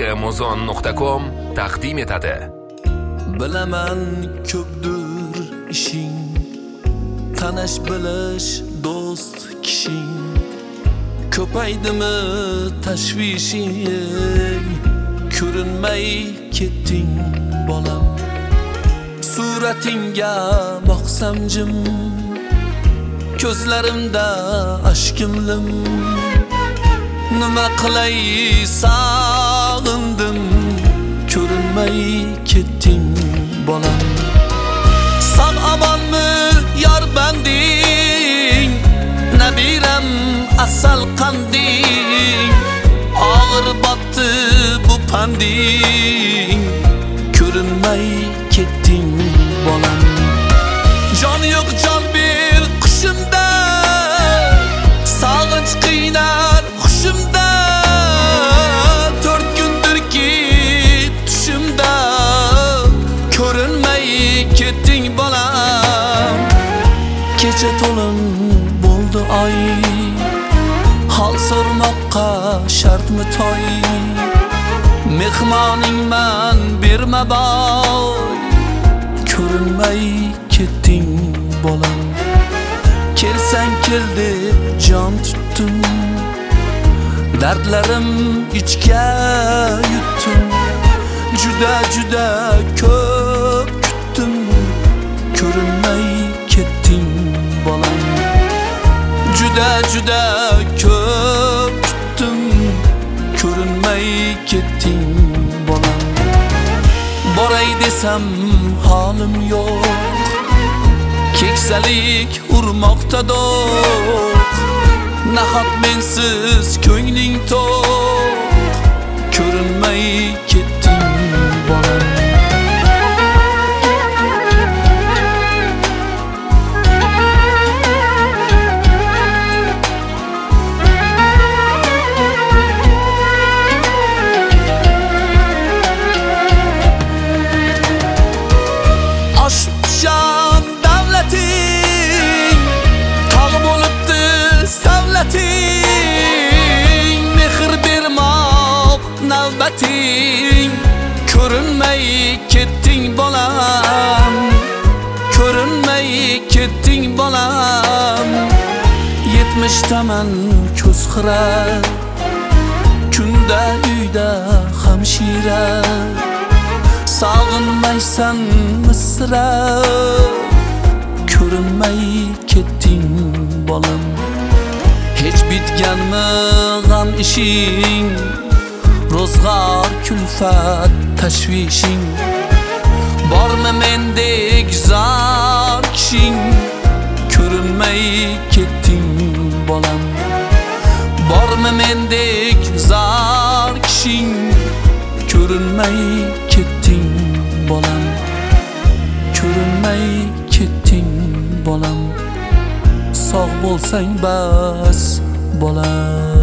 Amazon.com taqdim etadi. Bilaman ko'pdir ishing, tanash bilish do'st kishing. Ko'paydimi tashvishing, ko'rinmay ketding bolam. Suratingga boqsam jim, ko'zlarimda ashkimlim. Nima qilay sog'indim, ko'rinmay ketding bolam. Sog' omonmi yor banding, nabiram asal qanding. Og'ir botdi bu panding, ko'rinmay ketding bolam. Jon yo'q jon ber qushimda, sog'inch qiynar hushimda. 4 kundirki tushimda, ko'rinmay ketding bolam. Kecha to'lin bo'ldi oy, hol so'rmoqqa shartmi toy. Mehmoningman berma boy, ko'rinmay ketding bolam. Kelsang kel deb jon tutdim, dardlarim ichga yutdim. Juda juda ko'p kutdim, ko'rinmay ketding bolam. Juda juda ko'p kutdim, ko'rinmay ketding bolam. Boray desam holim yo'q, keksalik urmoqda do'q. Nahot mensiz ko'ngling to'q, ko'rinmay ketding bolam. Oshibsan davlating, tog' bo'libdi savlating. Mehr bermoq navbating, ko'rinmay ketding bolam. Ko'rinmay ketding bolam. 70 taman ko'z xira, kunda uyda hamshira. Sog'inmaysan misra, ko'rinmay ketding bolam. Hech bitganmi g'am ishing, ro'zg'or kulfat tashvishing. Bormi mendek zor kishing, ko'rinmay ketding bolam. Bormi mendek zor kishing, ko'rinmay ketding bolam. Ko'rinmay ketding bolam. Sog' bo'lsang bas bolam.